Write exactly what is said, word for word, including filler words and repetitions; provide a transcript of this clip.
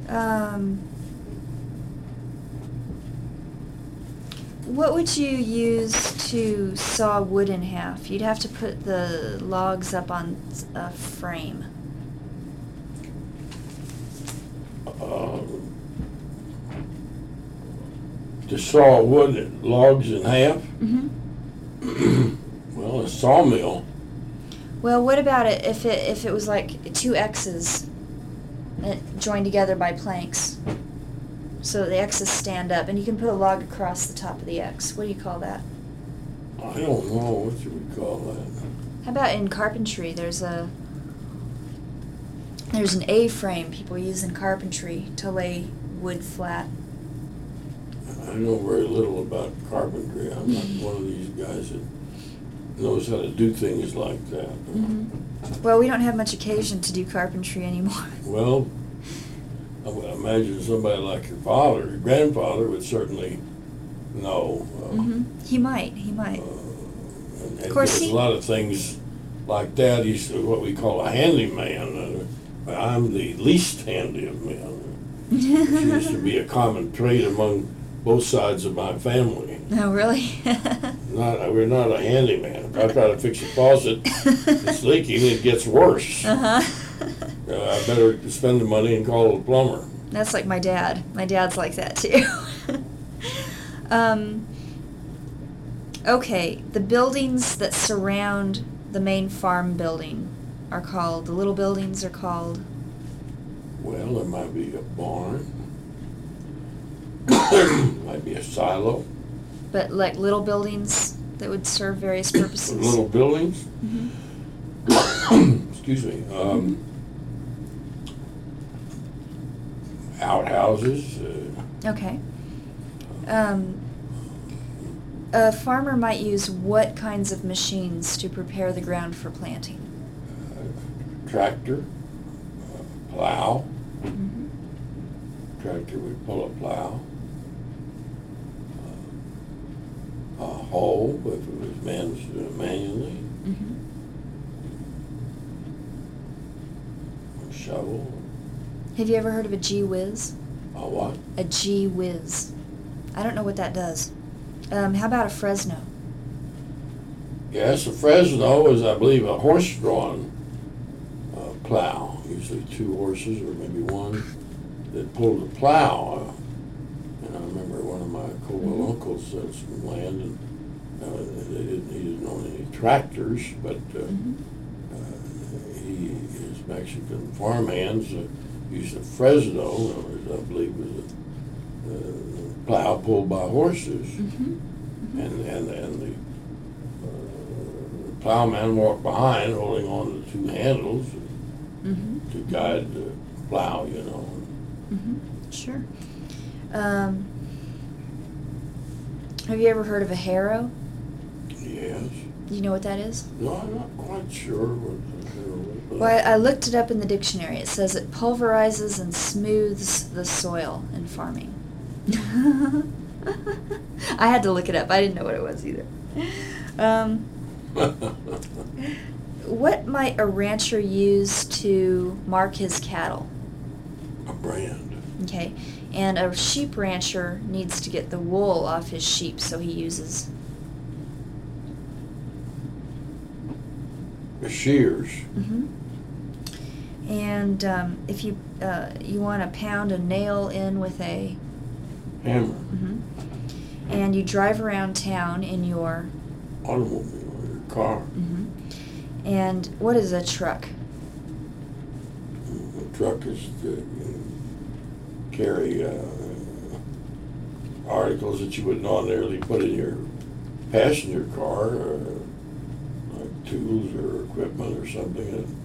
Um, what would you use to saw wood in half? You'd have to put the logs up on a frame. Uh, to saw wood logs in half? Mm-hmm. Well, a sawmill. Well, what about it if it if it was like two X's uh, joined together by planks? So the X's stand up, and you can put a log across the top of the X. What do you call that? I don't know. What should we call that? How about in carpentry? There's a there's an A-frame people use in carpentry to lay wood flat. I know very little about carpentry. I'm not one of these guys that knows how to do things like that. Mm-hmm. Well, we don't have much occasion to do carpentry anymore. Well, I would imagine somebody like your father, your grandfather, would certainly know. Uh, Mm-hmm. He might. He might. Uh, and, and Of course, there's he- a lot of things like that. He's what we call a handyman. Uh, I'm the least handy of men. Which used to be a common trait among both sides of my family. Oh, really? Not, we're not a handyman. If I try to fix a faucet, it's leaking, it gets worse. Uh-huh. Uh, I better spend the money and call a plumber. That's like my dad. My dad's like that too. um, okay, the buildings that surround the main farm building are called, the little buildings are called? Well, there might be a barn. Might be a silo. But like little buildings that would serve various purposes? Little buildings. Mm-hmm. Excuse me. Um, outhouses. Uh, Okay. Um, a farmer might use what kinds of machines to prepare the ground for planting? uh, tractor. Uh, plow. Mm-hmm. Tractor would pull a plow. Uh, a hoe, if it was man's uh, manually. Mm-hmm. A shovel. Have you ever heard of a gee whiz? A what? A gee whiz. I don't know what that does. Um, how about a Fresno? Yes, a Fresno is, I believe, a horse-drawn uh, plow. Usually two horses or maybe one that pulled a plow. Uh, and I remember one of my Colwell uncles had some land, and uh, they didn't, he didn't own any tractors, but uh, Mm-hmm. uh, he, his Mexican farmhands uh, used a Fresno, which I believe was a uh, plow pulled by horses. Mm-hmm. And, and, and the uh, plowman walked behind holding on to two handles Mm-hmm. to guide the plow, you know. Mm-hmm. Sure. Um, have you ever heard of a harrow? Yes. Do you know what that is? No, I'm not quite sure what the hell it was. Well, I, I looked it up in the dictionary. It says it pulverizes and smooths the soil in farming. I had to look it up. I didn't know what it was either. Um, what might a rancher use to mark his cattle? A brand. Okay. And a sheep rancher needs to get the wool off his sheep, so he uses... The shears. Mm-hmm. And um, if you uh, you want to pound a nail in with a... Hammer. Mm-hmm. And you drive around town in your... Automobile or your car. Mm-hmm. And what is a truck? The truck is to carry uh, articles that you wouldn't ordinarily put in your passenger car, uh, like tools or equipment or something.